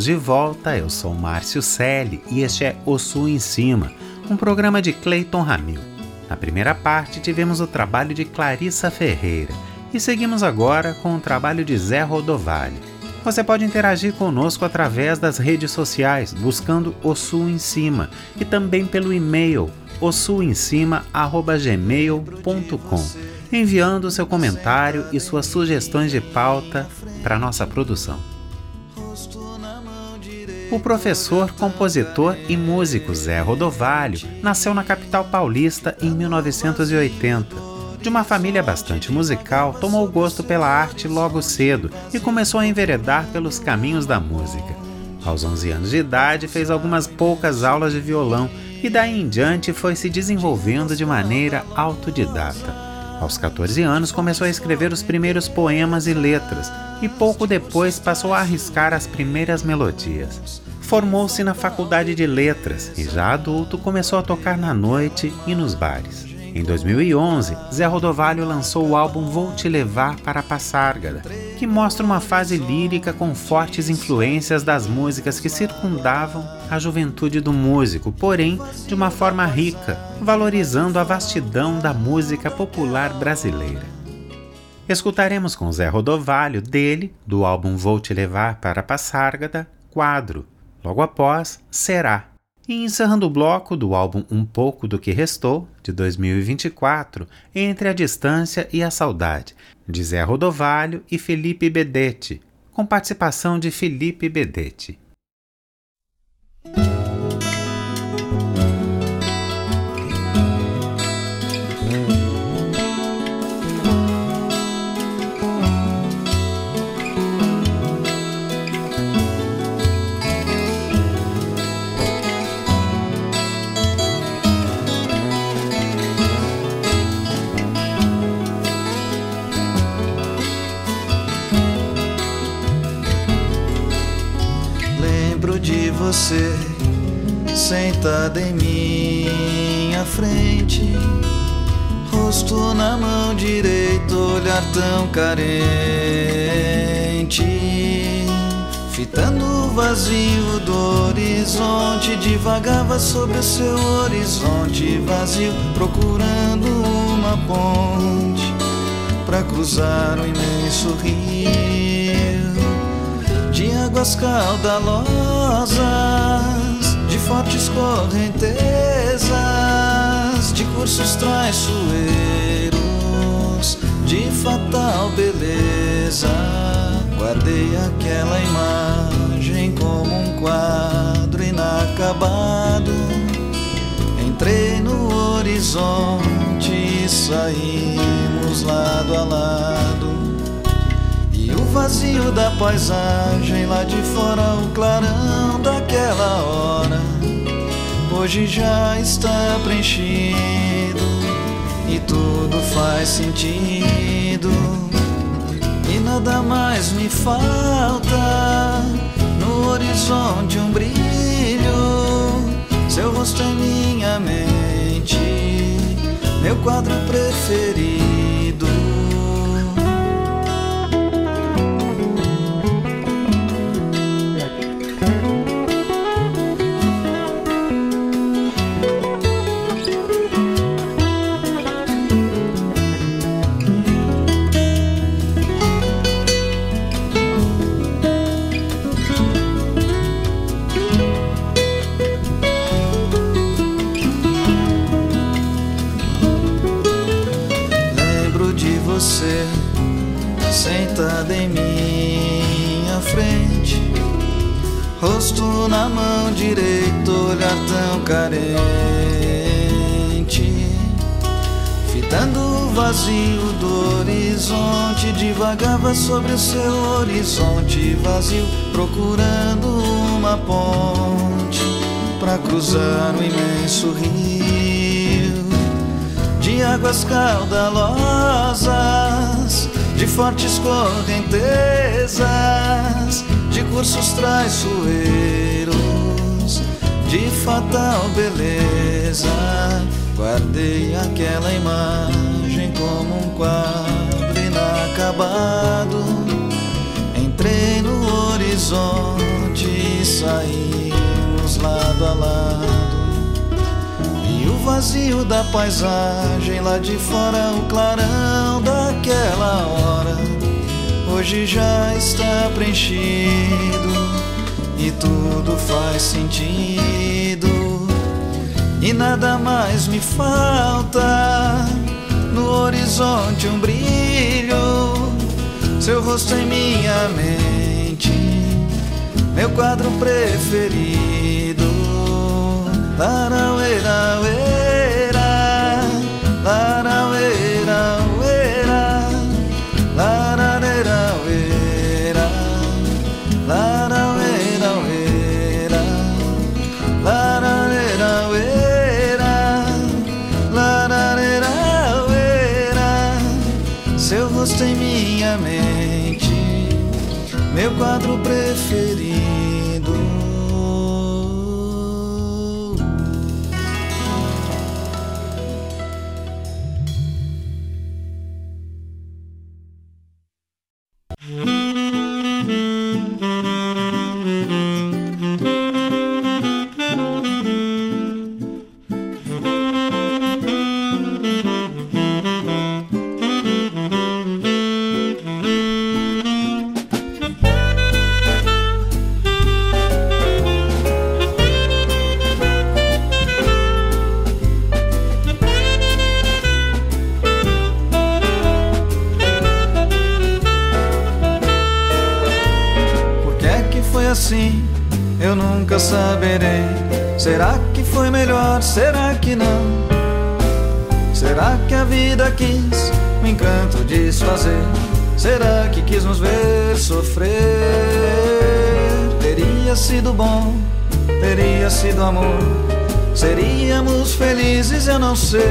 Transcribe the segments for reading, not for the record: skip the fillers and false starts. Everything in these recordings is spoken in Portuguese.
de volta, eu sou Márcio Selle e este é O Sul em Cima, um programa de Cleiton Ramil. Na primeira parte tivemos o trabalho de Clarissa Ferreira e seguimos agora com o trabalho de Zé Rodovalho. Você pode interagir conosco através das redes sociais, buscando O Sul em Cima e também pelo e-mail osulemcima@gmail.com, enviando seu comentário e suas sugestões de pauta para nossa produção. O professor, compositor e músico Zé Rodovalho nasceu na capital paulista em 1980. De uma família bastante musical, tomou gosto pela arte logo cedo e começou a enveredar pelos caminhos da música. Aos 11 anos de idade, fez algumas poucas aulas de violão e daí em diante foi se desenvolvendo de maneira autodidata. Aos 14 anos, começou a escrever os primeiros poemas e letras e pouco depois passou a arriscar as primeiras melodias. Formou-se na Faculdade de Letras e, já adulto, começou a tocar na noite e nos bares. Em 2011, Zé Rodovalho lançou o álbum Vou Te Levar para Passárgada, que mostra uma fase lírica com fortes influências das músicas que circundavam a juventude do músico, porém de uma forma rica, valorizando a vastidão da música popular brasileira. Escutaremos com Zé Rodovalho dele, do álbum Vou Te Levar para Passárgada, Quadro. Logo após, Será. E encerrando o bloco do álbum Um Pouco do Que Restou, de 2024, Entre a Distância e a Saudade, de Zé Rodovalho e Felipe Bedetti, com participação de Felipe Bedetti. De você sentada em minha frente, rosto na mão direita, olhar tão carente, fitando o vazio do horizonte, divagava sobre o seu horizonte vazio, procurando uma ponte pra cruzar o imenso rio de águas caudalosas, de fortes correntezas, de cursos traiçoeiros, de fatal beleza. Guardei aquela imagem como um quadro inacabado. Entrei no horizonte e saímos lado a lado. E o vazio da paisagem lá de fora, o clarão daquela hora, hoje já está preenchido e tudo faz sentido. E nada mais me falta, no horizonte um brilho, seu rosto em minha mente, meu quadro preferido. Você sentada em minha frente, rosto na mão direita, olhar tão carente, fitando o vazio do horizonte, divagava sobre o seu horizonte vazio, procurando uma ponte pra cruzar o imenso rio de águas caudalosas, de fortes correntezas, de cursos traiçoeiros, de fatal beleza. Guardei aquela imagem como um quadro inacabado. Entrei no horizonte noite saímos lado a lado, e o vazio da paisagem lá de fora, o clarão daquela hora, hoje já está preenchido e tudo faz sentido. E nada mais me falta, no horizonte um brilho, seu rosto em minha mente, meu quadro preferido. Laraueira, ueira, laraueira, ueira, larareira, ueira, laraueira, ueira, larareira, ueira, larareira, ueira, seu rosto em minha mente, meu quadro preferido. Assim, eu nunca saberei. Será que foi melhor? Será que não? Será que a vida quis o encanto desfazer? Será que quis nos ver sofrer? Teria sido bom, teria sido amor, seríamos felizes, eu não sei.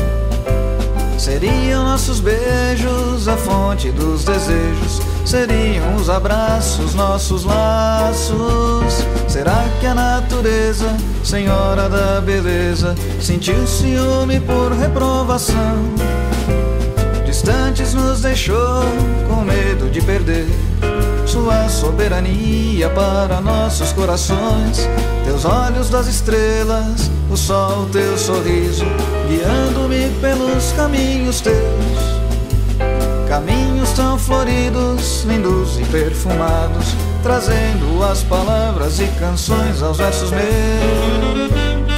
Seriam nossos beijos a fonte dos desejos, seriam os abraços nossos laços. Será que a natureza, senhora da beleza, sentiu ciúme por reprovação? Distantes nos deixou com medo de perder sua soberania para nossos corações. Teus olhos das estrelas, o sol, teu sorriso, guiando-me pelos caminhos teus. Caminhos tão floridos, lindos e perfumados, trazendo as palavras e canções aos versos meus.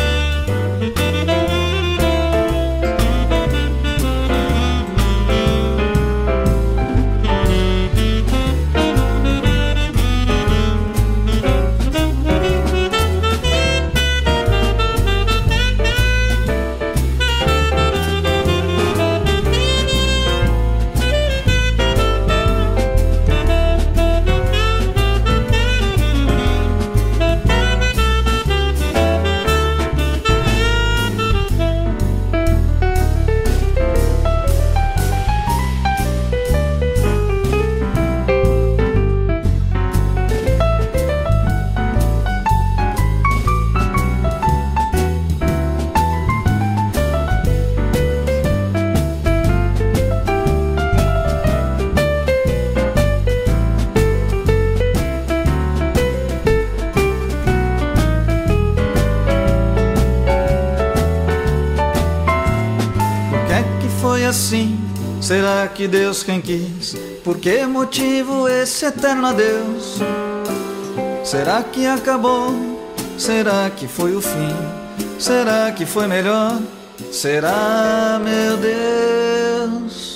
Assim, será que Deus quem quis? Por que motivo esse eterno adeus? Será que acabou? Será que foi o fim? Será que foi melhor? Será, meu Deus?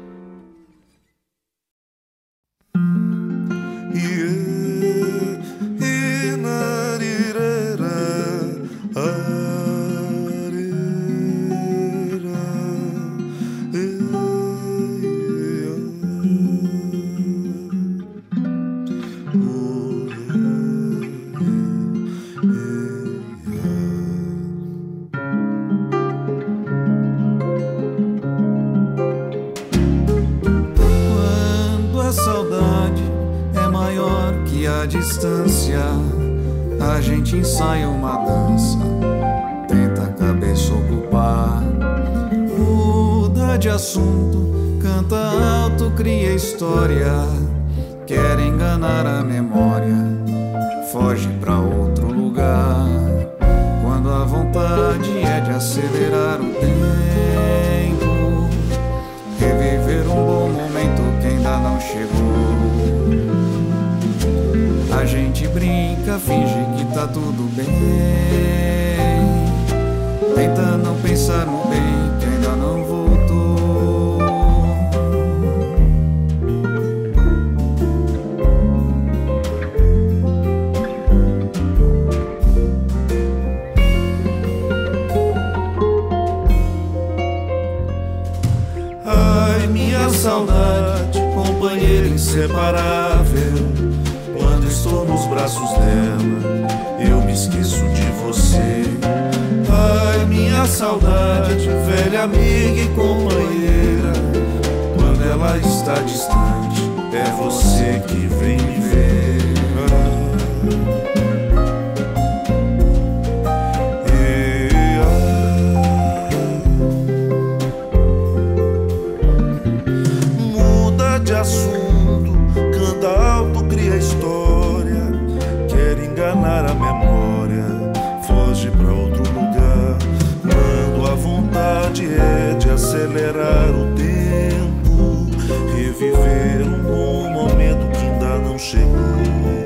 Distância, a gente ensaia uma dança, tenta a cabeça ocupar, muda de assunto, canta alto, cria história, quer enganar a memória, foge pra outro lugar. Quando a vontade é de acelerar o tempo, reviver um bom momento que ainda não chegou. A gente brinca, finge que tá tudo bem, tenta não pensar no bem que ainda não voltou. Ai, minha saudade, companheira inseparável. Quando estou nos braços dela, eu me esqueço de você. Ai, minha saudade, velha amiga e companheira. Quando ela está distante, é você que vem me ver. Muda de assunto, canta alto, cria história, quer enganar a memória, foge pra outro lugar. Quando a vontade é de acelerar o tempo, reviver um bom momento que ainda não chegou.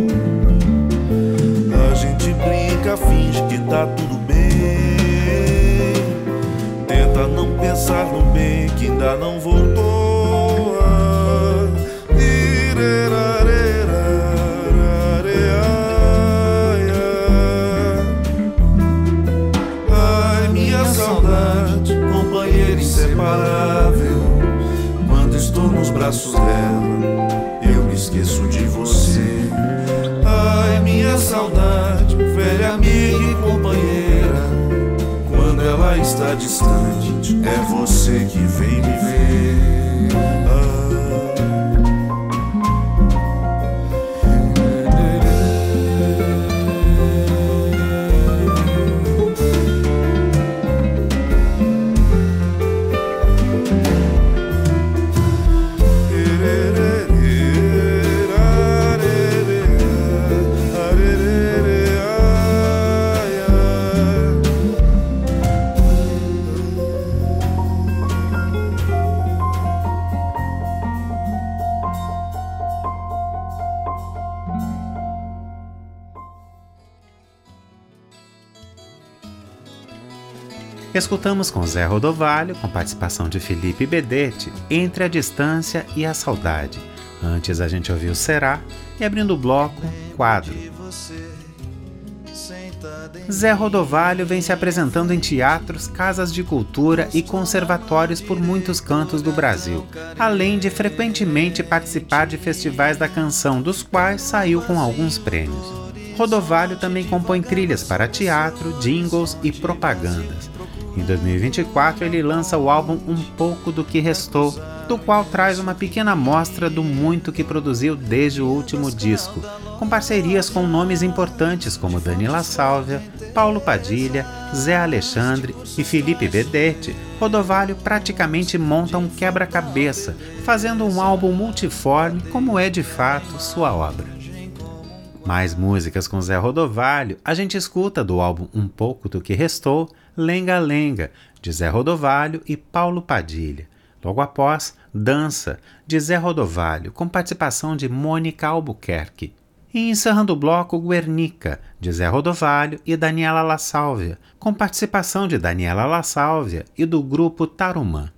A gente brinca, finge que tá tudo bem, tenta não pensar no bem que ainda não voltou. Inseparável. Quando estou nos braços dela, eu me esqueço de você. Ai, minha saudade, velha amiga e companheira. Quando ela está distante, é você que vem me ver. Escutamos com Zé Rodovalho, com participação de Felipe Bedete, Entre a Distância e a Saudade. Antes a gente ouviu Será e, abrindo o bloco, Quadro. Zé Rodovalho vem se apresentando em teatros, casas de cultura e conservatórios por muitos cantos do Brasil, além de frequentemente participar de festivais da canção, dos quais saiu com alguns prêmios. Rodovalho também compõe trilhas para teatro, jingles e propagandas. Em 2024, ele lança o álbum Um Pouco do Que Restou, do qual traz uma pequena amostra do muito que produziu desde o último disco, com parcerias com nomes importantes como Dani La Sálvia, Paulo Padilha, Zé Alexandre e Felipe Bedete. Rodovalho praticamente monta um quebra-cabeça, fazendo um álbum multiforme como é de fato sua obra. Mais músicas com Zé Rodovalho, a gente escuta do álbum Um Pouco do Que Restou, Lenga Lenga, de Zé Rodovalho e Paulo Padilha. Logo após, Dança, de Zé Rodovalho, com participação de Mônica Albuquerque. E encerrando o bloco, Guernica, de Zé Rodovalho e Daniela La Sálvia, com participação de Daniela La Sálvia e do grupo Tarumã.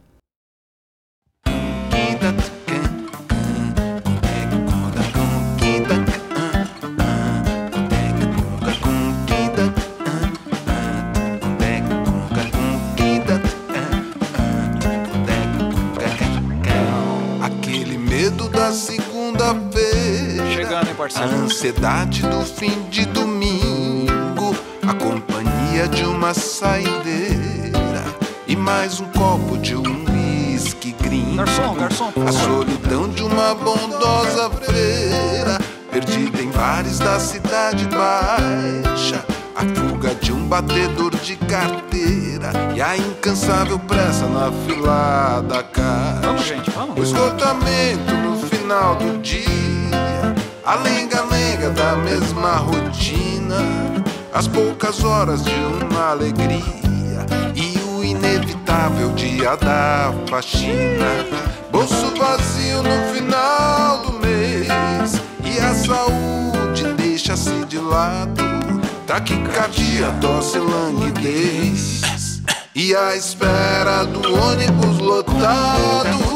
Segunda-feira, chegando, hein, parceiro? A ansiedade do fim de domingo, a companhia de uma saideira e mais um copo de um whisky gringo. Garçom, a solidão de uma bondosa freira, perdida em bares da cidade baixa, a fuga de um batedor de carteira e a incansável pressa na fila da caixa. Vamos, gente, vamos. O esgotamento no final do dia, A lenga-lenga da mesma rotina, as poucas horas de uma alegria e o inevitável dia da faxina. Bolso vazio no final do mês e a saúde deixa-se de lado. Taquicardia, tosse, languidez e a espera do ônibus lotado.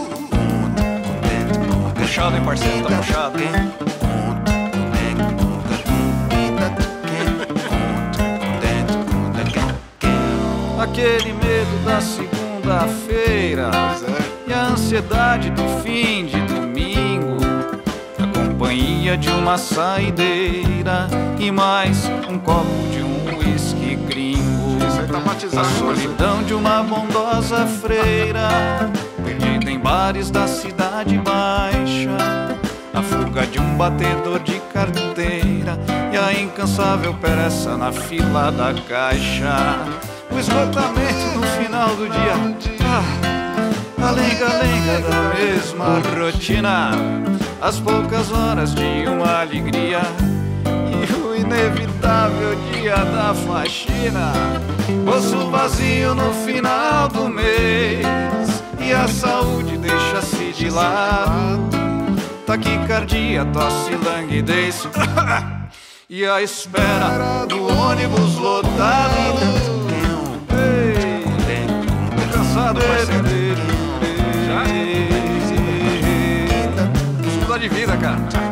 Puxado, hein, parceiro? Tá puxado, hein? Aquele medo da segunda-feira e a ansiedade do fim de domingo, a companhia de uma saideira e mais um copo de um uísque gringo, a solidão de uma bondosa freira perdida em bares da cidade baixa, a fuga de um batedor de carteira e a incansável pressa na fila da caixa. O esgotamento no final do dia, a lenga-lenga da mesma rotina, as poucas horas de uma alegria e o inevitável dia da faxina. Bolso vazio no final do mês e a saúde deixa-se de lado. Taquicardia, tosse, languidez e a espera do ônibus lotado. Cansado, parceiro. Já? Estudo de vida, cara.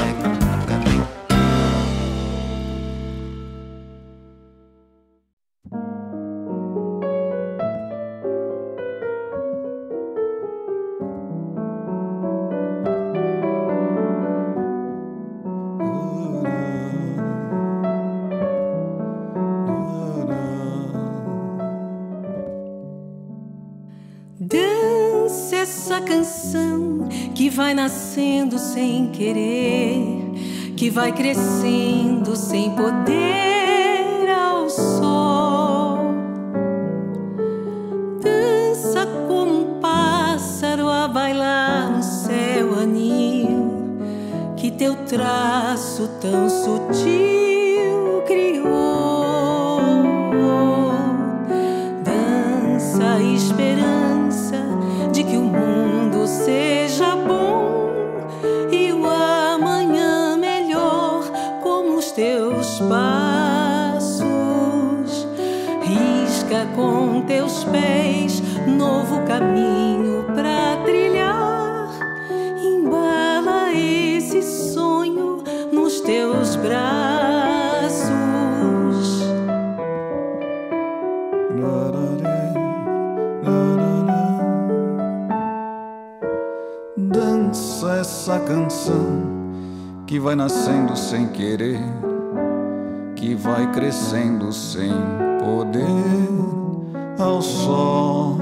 Dança essa canção que vai nascendo sem querer, que vai crescendo sem poder ao sol. Dança como um pássaro a bailar no céu anil, que teu traço tão sutil criou. Dança a esperança de que o mundo seja bom e o amanhã melhor, como os teus passos. Risca com teus pés novo caminho pra trilhar. Embala esse sonho nos teus braços. Dança essa canção que vai nascendo sem querer, que vai crescendo sem poder ao sol.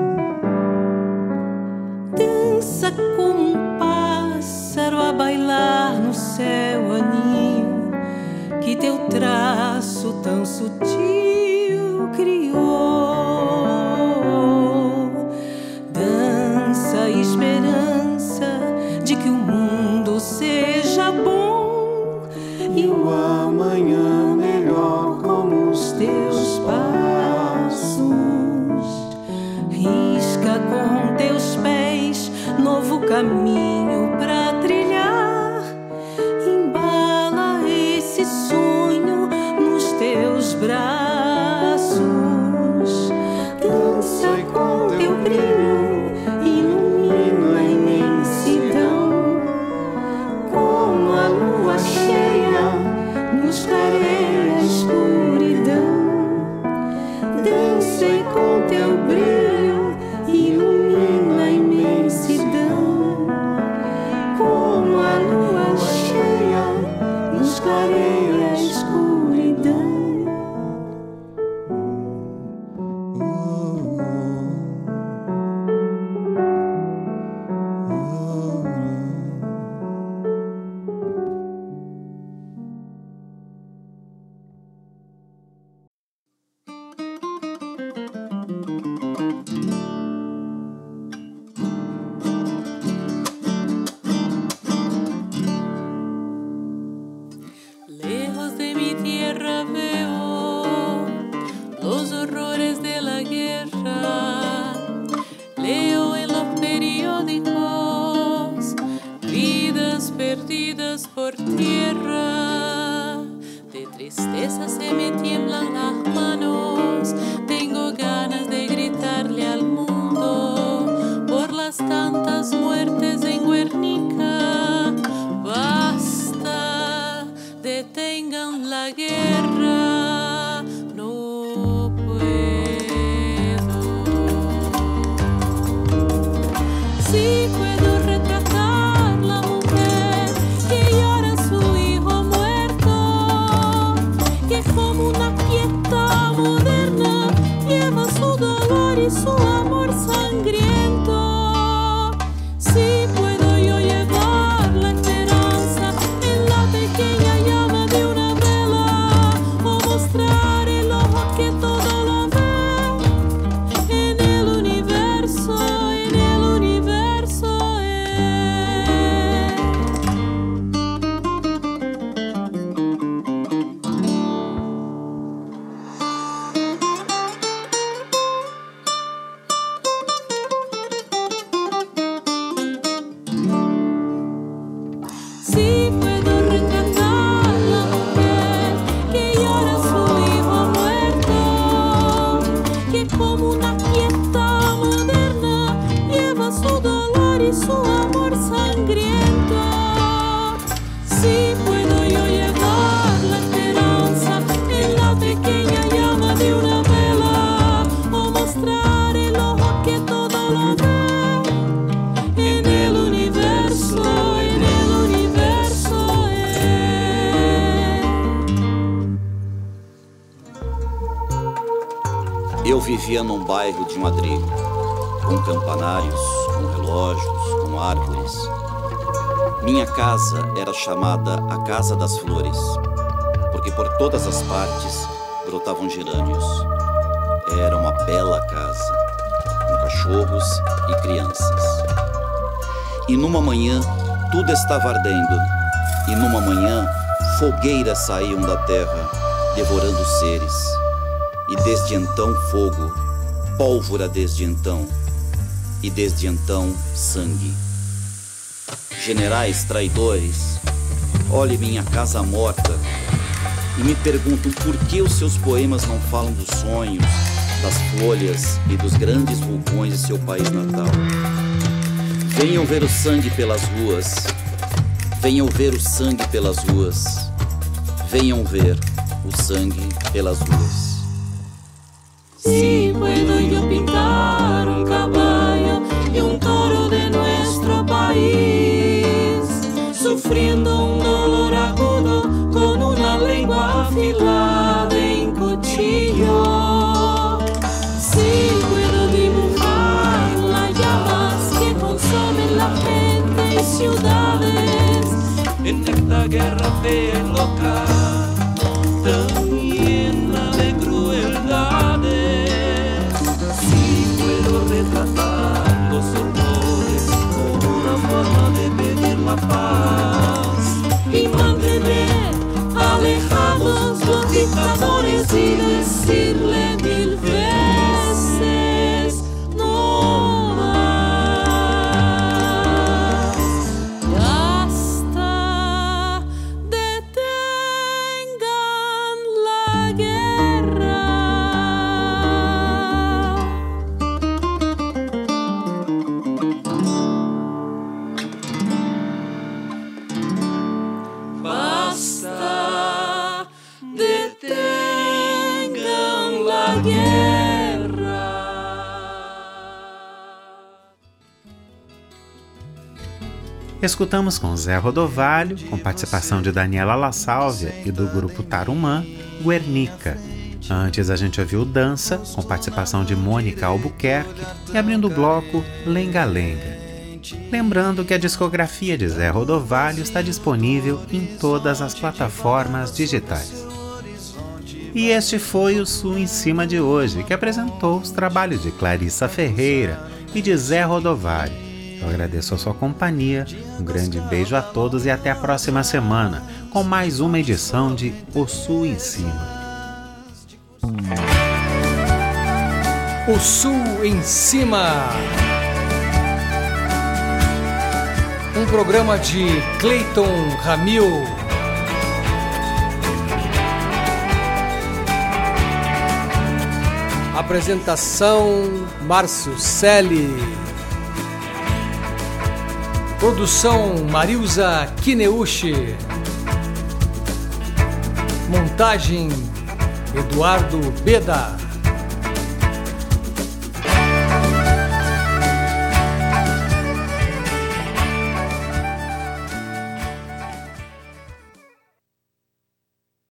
Dança como um pássaro a bailar no céu anil, que teu traço tão sutil criou. Dança a esperança de que o mundo seja bom e o amanhã melhor, como os teus passos. Risca com teus pés novo caminho pra trilhar. Embala esse sonho nos teus braços. Dança com teu brilho, ilumina a imensidão, como a lua cheia nos clareia a escuridão. Dança com teu brilho, ilumina a imensidão, como a lua cheia nos clareia a escuridão. tristeza se me tiemblan las manos. Tengo ganas de gritarle al mundo por las tantas muertes en Guernica. Basta, detengan la guerra, no puedo. Sí puedo retratar la mujer que llora a su hijo muerto, que como una quieta moderna lleva su dolor y su amor sangriento. Sí puedo yo llevar la esperanza en la pequeña llama de una vela, o mostrar el ojo que todo lo ve en el universo, en el universo sí puedo retratar la mujer que llora a su hijo muerto, que como una quieta moderna lleva su dolor y su amor sangriento. Sí puedo yo llevar la esperanza en la pequeña llama de una vela, o mostrar el ojo que todo lo ve en el universo, en el universo Eu vivia num bairro de Madrid, com campanários, com relógios, com árvores. Minha casa era chamada a Casa das Flores, porque por todas as partes brotavam gerânios. Era uma bela casa, com cachorros e crianças. E numa manhã, tudo estava ardendo, e numa manhã, fogueiras saíam da terra, devorando os seres. E desde então fogo, pólvora desde então, e desde então sangue. Generais traidores, olhe minha casa morta e me perguntam por que os seus poemas não falam dos sonhos, das folhas e dos grandes vulcões de seu país natal. Venham ver o sangue pelas ruas, venham ver o sangue pelas ruas, venham ver o sangue pelas ruas. Sí puedo yo pintar un caballo y un toro de nuestro país, sufriendo un dolor agudo con una lengua afilada en cuchillo. Sí puedo dibujar las llamas que consumen la gente y ciudades en esta guerra fea y loca, tan llena de crueldades. Retratar los horrores como una forma de pedir la paz y mantener alejados los dictadores y decirle 1000 veces no más. Basta, detengan la guerra. Escutamos com Zé Rodovalho, com participação de Daniela La Sálvia e do grupo Tarumã, Guernica. Antes a gente ouviu Dança, com participação de Mônica Albuquerque, e abrindo o bloco Lenga Lenga. Lembrando que a discografia de Zé Rodovalho está disponível em todas as plataformas digitais. E este foi o Sul em Cima de hoje, que apresentou os trabalhos de Clarissa Ferreira e de Zé Rodovalho. Eu agradeço a sua companhia, um grande beijo a todos e até a próxima semana, com mais uma edição de O Sul em Cima. O Sul em Cima. Um programa de Cleiton Ramil. Apresentação Márcio Selle. Produção Marilza Kineuchi. Montagem Eduardo Beda.